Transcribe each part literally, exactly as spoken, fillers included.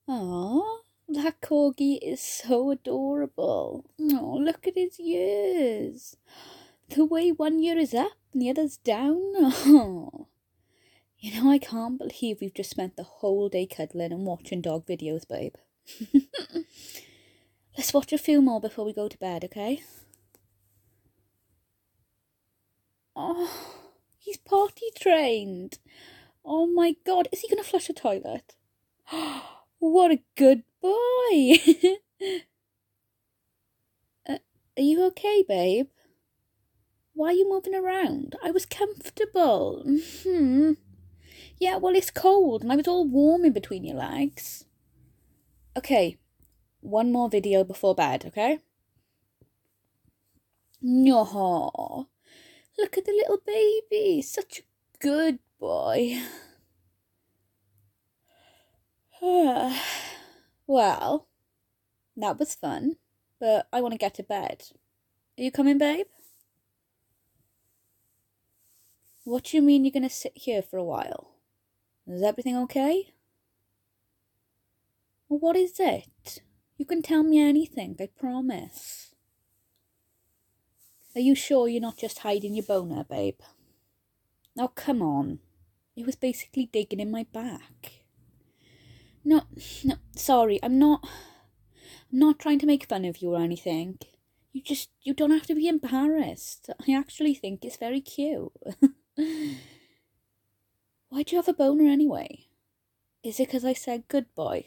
Aw, that corgi is so adorable. Oh, look at his ears. The way one ear is up and the other's down. Oh. You know, I can't believe we've just spent the whole day cuddling and watching dog videos, babe. Let's watch a few more before we go to bed, okay? Oh, he's potty trained. Oh my god, is he going to flush the toilet? What a good boy. uh, are you okay, babe? Why are you moving around? I was comfortable. Hmm. Yeah, well, it's cold and I was all warm in between your legs. Okay, one more video before bed, okay? No. Look at the little baby. Such a good boy. Well, that was fun, but I want to get to bed. Are you coming, babe? What do you mean you're going to sit here for a while? Is everything okay? Well, what is it? You can tell me anything, I promise. Are you sure you're not just hiding your boner, babe? Now, come on. It was basically digging in my back. No, no, sorry, I'm not... I'm not trying to make fun of you or anything. You just... You don't have to be embarrassed. I actually think it's very cute. Why do you have a boner anyway? Is it because I said good boy?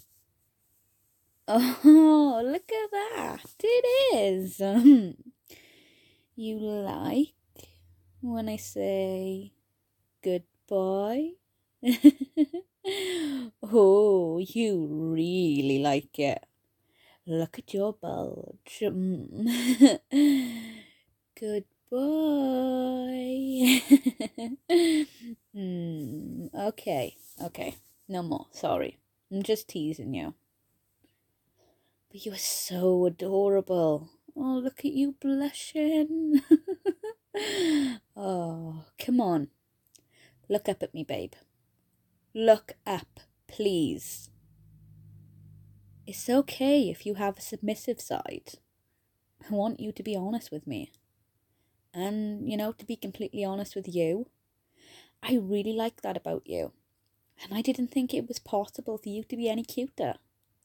Oh, look at that. It is. You like when I say good boy? Oh, you really like it. Look at your bulge. Good boy. mm, okay, okay. No more. Sorry. I'm just teasing you. But you are so adorable. Oh, look at you blushing. Oh, come on. Look up at me, babe. Look up, please. It's okay if you have a submissive side. I want you to be honest with me. And, you know, to be completely honest with you, I really like that about you. And I didn't think it was possible for you to be any cuter.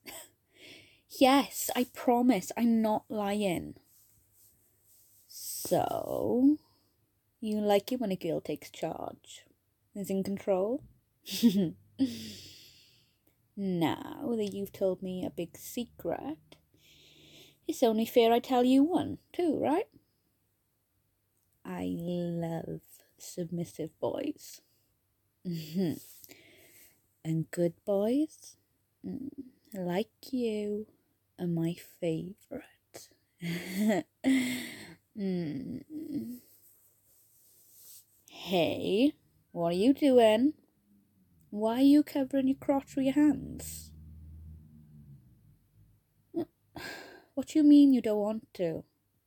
Yes, I promise I'm not lying. So, you like it when a girl takes charge, is in control? Now that you've told me a big secret, it's only fair I tell you one, too, right? I love submissive boys. And good boys, like you, are my favourite. mm. Hey, what are you doing? Why are you covering your crotch with your hands? What do you mean you don't want to?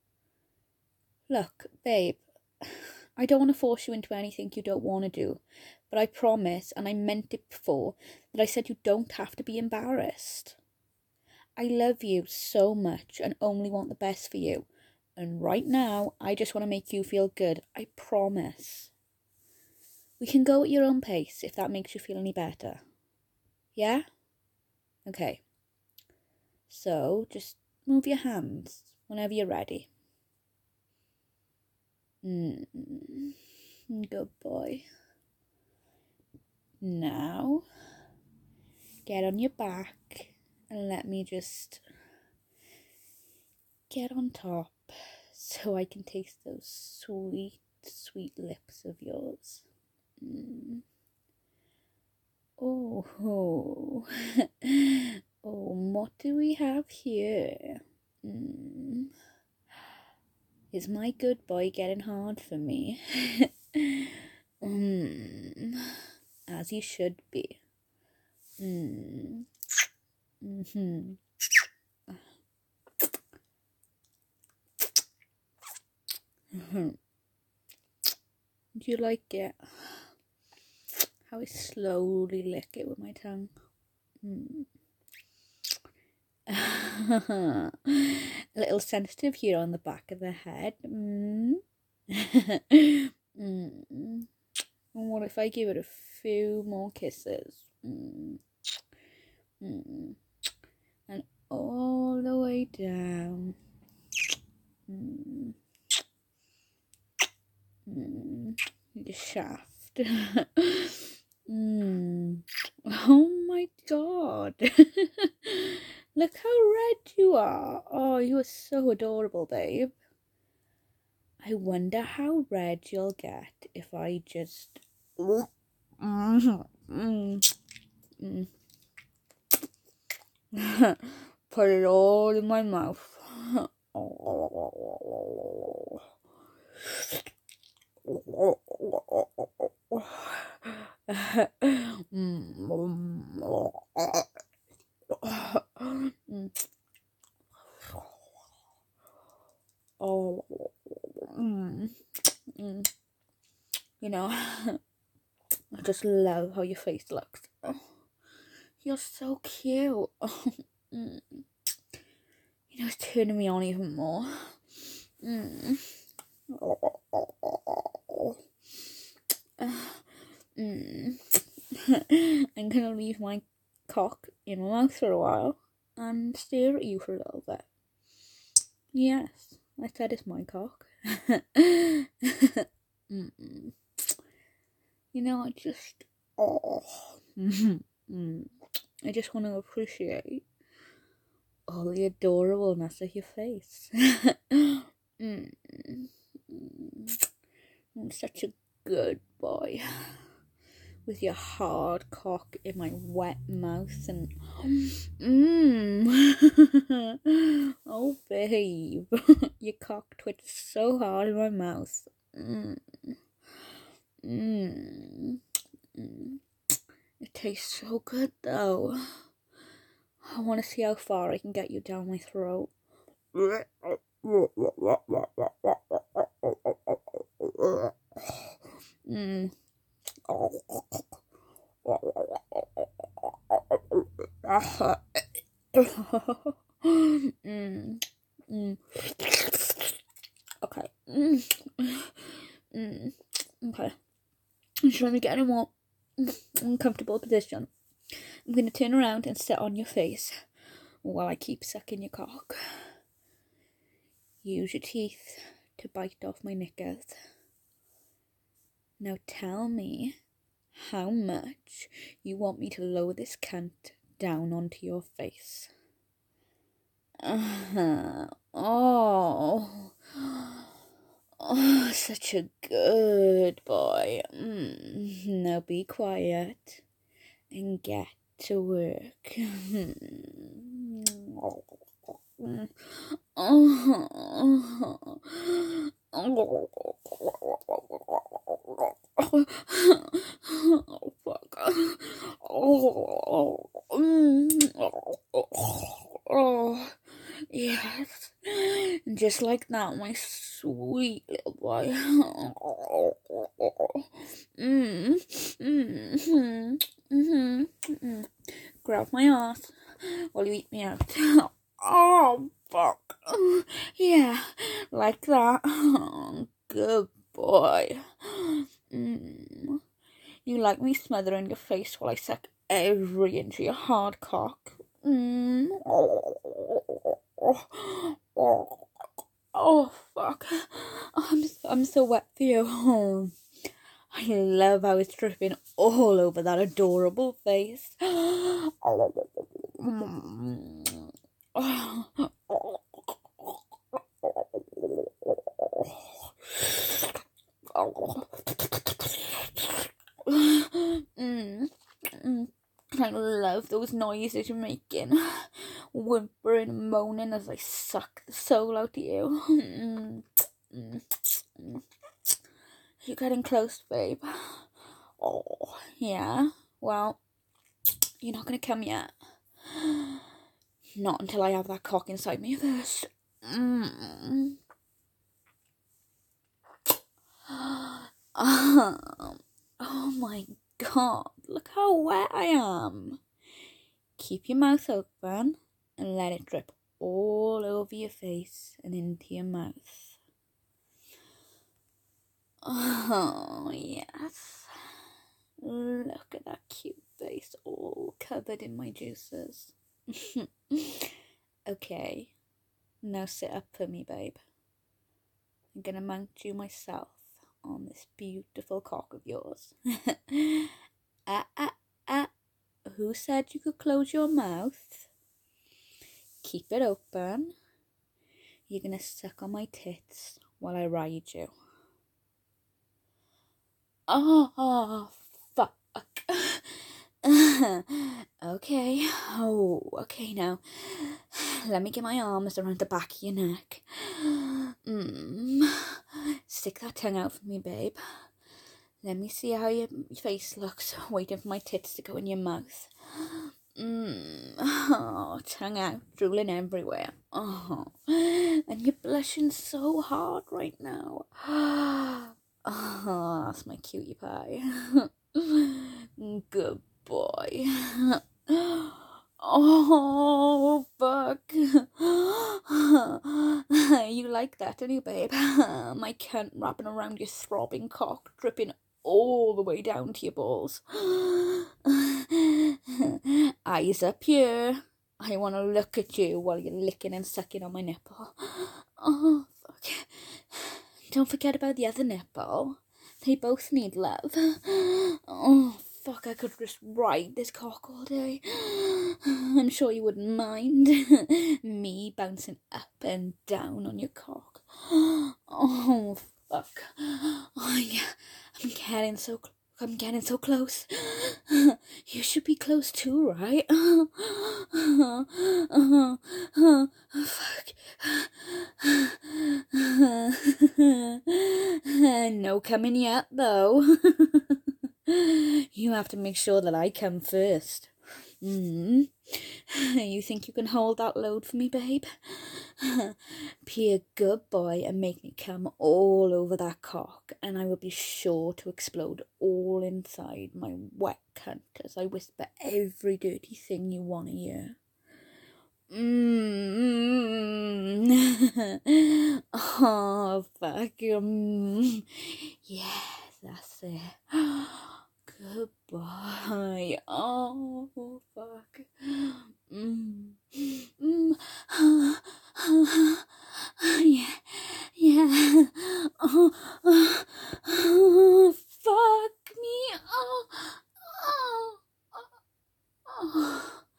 Look, babe, I don't want to force you into anything you don't want to do, but I promise, and I meant it before, that I said you don't have to be embarrassed. I love you so much and only want the best for you. And right now, I just want to make you feel good. I promise. We can go at your own pace if that makes you feel any better. Yeah? Okay. So, just move your hands whenever you're ready. Mm. Good boy. Now, get on your back and let me just get on top so I can taste those sweet, sweet lips of yours. Mm. Oh, oh. Oh, what do we have here? Mm. Is my good boy getting hard for me? mm. As you should be. Mm. Mm-hmm. Mm-hmm. Do you like it? How I slowly lick it with my tongue. Mm. A little sensitive here on the back of the head. Mm. mm. What if I give it a few more kisses? Mm. Mm. And all the way down. Mm. Mm. The shaft. mm. Oh my god. Look how red you are. Oh, you are so adorable, babe. I wonder how red you'll get if I just mm, mm, mm. put it all in my mouth. Oh, mm, mm. You know, I just love how your face looks. Oh, you're so cute. mm. You know, it's turning me on even more. Mm. mm. I'm gonna leave my cock in my mouth for a while and stare at you for a little bit. Yes, I said it's my cock. Mm-mm. You know, I just, oh, mm. I just want to appreciate all the adorableness of your face. mm. I'm such a good boy. With your hard cock in my wet mouth and mmm. Oh babe, your cock twitches so hard in my mouth. Mmm. Mmm. Mm. It tastes so good though. I want to see how far I can get you down my throat. Mmm. mm. Mm. Okay. Mm. Mm. Okay. So let me get in a more uncomfortable position. I'm going to turn around and sit on your face while I keep sucking your cock. Use your teeth to bite off my knickers. Now tell me how much you want me to lower this cunt down onto your face. Uh-huh. Oh. Oh, such a good boy. Mm. Now be quiet and get to work. oh. Oh, fuck. Oh, oh, yes. Just like that, my sweet little boy. Mm, mm, mm, mm, mm. Grab my ass while you eat me out. Oh, fuck. Yeah, like that. Good boy. Mm. You like me smothering your face while I suck every inch of your hard cock. Mm. Oh, oh, fuck. I'm, I'm so wet for you. Oh. I love how it's dripping all over that adorable face. mm, mm. I love those noises you're making, whimpering and moaning as I suck the soul out of you. Mm, mm, mm. You're getting close, babe. Oh, yeah. Well, you're not gonna come yet. Not until I have that cock inside me first. Mm. Oh my god, look how wet I am. Keep your mouth open and let it drip all over your face and into your mouth. Oh, yes. Look at that cute face all covered in my juices. Okay, now sit up for me, babe. I'm gonna mount you myself on this beautiful cock of yours. Ah, ah, ah. Who said you could close your mouth? Keep it open. You're gonna suck on my tits while I ride you. Oh, fuck. Okay. Oh, okay now. Let me get my arms around the back of your neck. Mm. Stick that tongue out for me, babe. Let me see how your face looks, waiting for my tits to go in your mouth. Mm. Oh, tongue out, drooling everywhere. Oh, and you're blushing so hard right now. Oh, that's my cutie pie. Good boy. Oh, fuck. You like that, don't you, babe? My cunt wrapping around your throbbing cock, dripping all the way down to your balls. Eyes up here. I want to look at you while you're licking and sucking on my nipple. Oh, fuck. Don't forget about the other nipple. They both need love. Oh, fuck, I could just ride this cock all day. I'm sure you wouldn't mind me bouncing up and down on your cock. Oh, fuck. Oh, yeah. I'm getting so close. I'm getting so close. You should be close too, right? Fuck. No coming yet, though. You have to make sure that I come first. Mm. You think you can hold that load for me, babe? Be a good boy and make me come all over that cock, and I will be sure to explode all inside my wet cunt as I whisper every dirty thing you want to hear. Mm. Oh, fuck. Mm. Yes, that's it. Goodbye. Oh, fuck. Mm. Mm. Yeah, yeah. Oh, oh, oh, fuck me. Oh, oh, oh.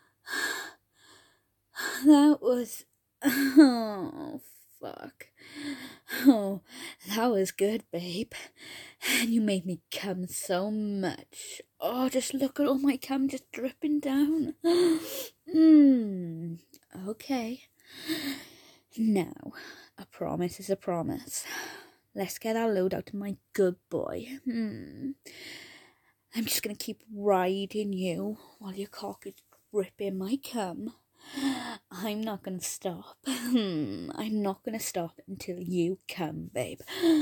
That was... Oh, fuck. Oh, that was good, babe. And you made me cum so much. Oh, just look at all my cum just dripping down. Mmm. Okay. Now, a promise is a promise. Let's get our load out of my good boy. Hmm. I'm just going to keep riding you while your cock is dripping my cum. I'm not going to stop. I'm not going to stop until you come, babe.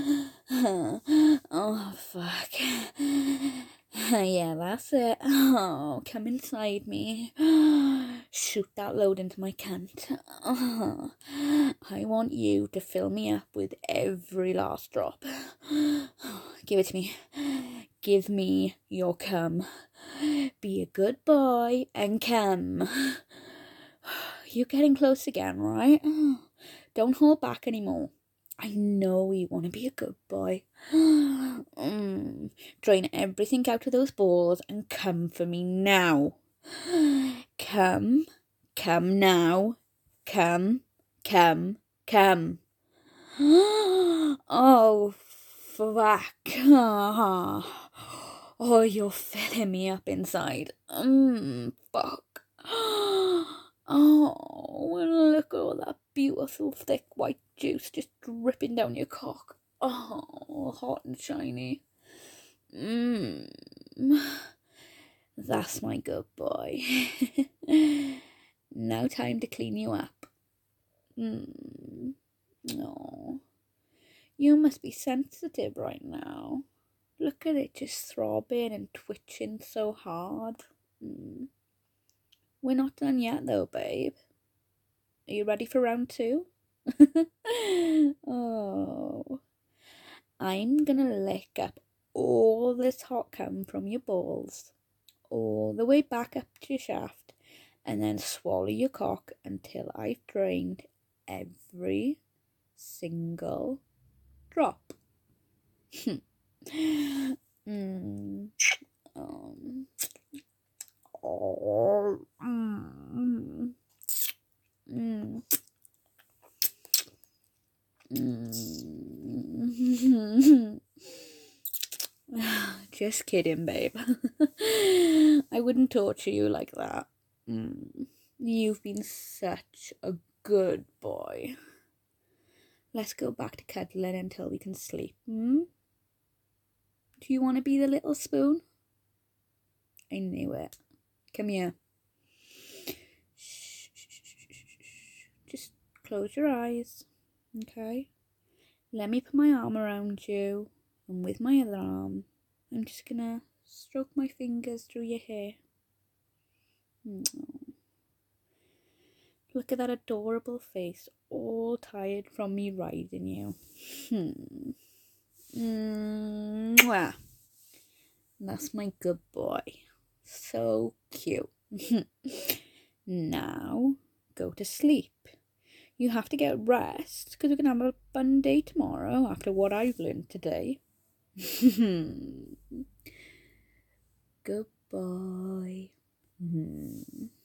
Oh, fuck. Yeah, that's it. Oh, come inside me. Shoot that load into my cunt. Oh, I want you to fill me up with every last drop. Give it to me. Give me your cum. Be a good boy and come. You're getting close again, right? Don't hold back anymore. I know you want to be a good boy. Mm. Drain everything out of those balls and come for me now. Come. Come now. Come. Come. Come. Oh, fuck. Oh, you're filling me up inside. Mm, fuck. Oh, and look at all that beautiful thick white juice just dripping down your cock. Oh, hot and shiny. Mmm. That's my good boy. Now time to clean you up. Mmm. Oh, you must be sensitive right now. Look at it just throbbing and twitching so hard. Mm. We're not done yet though, babe. Are you ready for round two? Oh, I'm gonna lick up all this hot cum from your balls, all the way back up to your shaft, and then swallow your cock until I've drained every single drop. mm. um. Oh. Mm. Mm. Mm. Just kidding, babe. I wouldn't torture you like that. Mm. You've been such a good boy. Let's go back to cuddling until we can sleep. Hmm? Do you want to be the little spoon? I knew it. Come here. Shh, shh, shh, shh, shh. Just close your eyes. Okay? Let me put my arm around you. And with my other arm, I'm just gonna stroke my fingers through your hair. Oh. Look at that adorable face, all tired from me riding you. Hmm. Mwah. That's my good boy. So cute. Now, go to sleep. You have to get rest because we're going to have a fun day tomorrow after what I've learned today. Goodbye.